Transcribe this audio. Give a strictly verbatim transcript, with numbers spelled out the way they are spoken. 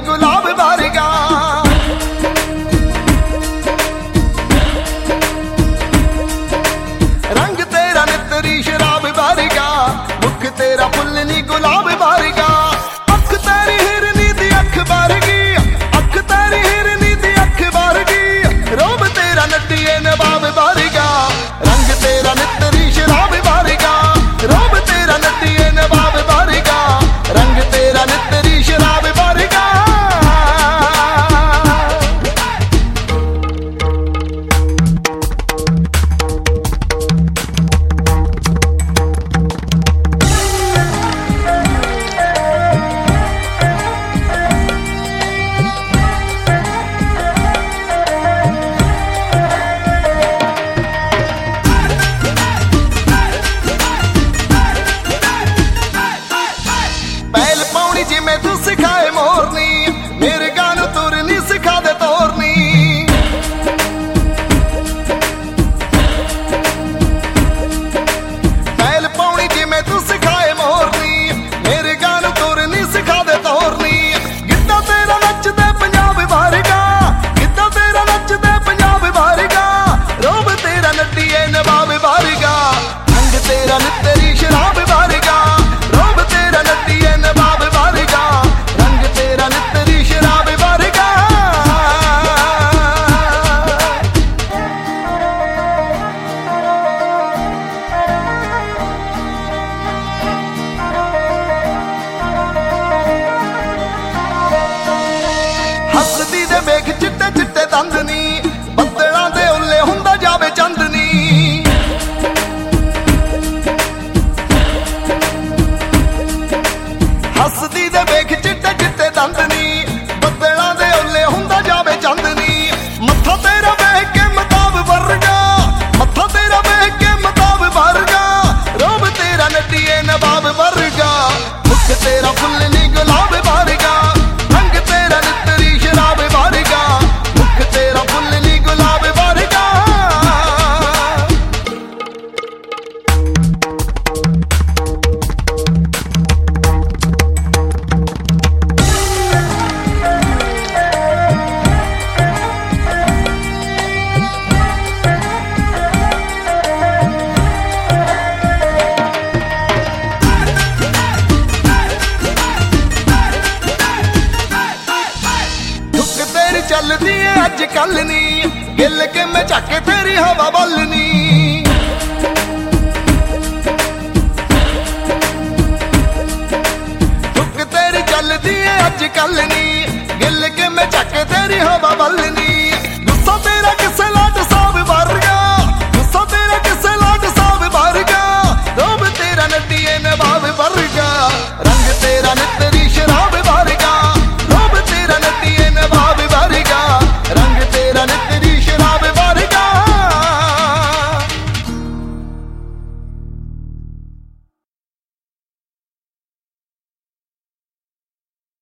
गुलाब वारगा। रंग तेरा नितरी शराब वारगा, मुख तेरा फुल नी गुलाब वारगा। अख तेरी हिरनी दी अख वारगी, अख तेरी हिरनी दी अख वारगी। रोब तेरा नटिए नवाब वारगा, रंग तेरा नितरी शराब वारगा। रोब तेरा नटिए नवाब वारगा, रंग तेरा नितरी शराब वारगा। पैल पाउनी जिमें तू सिखाए मोरनी, मेरे गानू तुरनी सिखा दे तोरनी। पैल पाउनी जिमें तू सिखाए मोरनी, मेरे गानू तुरनी सिखा दे तोरनी। गिद्दा तेरा नचदे पंजाब वारगा, गिद्दा तेरा नचदे पंजाब वारगा। रोब तेरा नटिए नवाब वारगा, रंग तेरा नितरी शराब वारगा। रोब तेरा नटिए नवाब वारगा, रंग तेरा नितरी शराब वारगा। हसदी दे वेख चिट्टे चिट्टे दंद नी, बदलां दे उल्ले हुंदा जावे चंदनी। हसदी दे वेख चिट्टे चिट्टे दंदनी, बदलां दे उल्ले हुंदा जावे चंदनी। मत्था तेरा वेख के मताब वर्गा, मत्था तेरा वेख के मताब वर्गा। रोब तेरा नटिए नवाब वर्गा, मुख तेरा फुल नी गुलाब वारगा। रंग तेरा नितरी शराब वारगा, मुख तेरा फुल नी गुलाब वारगा। धुक तेरी चलदी है अज कल नी, गिल के मैं झाके तेरी हवा बलनी। धुक तेरी चलदी है अज कल नी, गिल के मैं झाके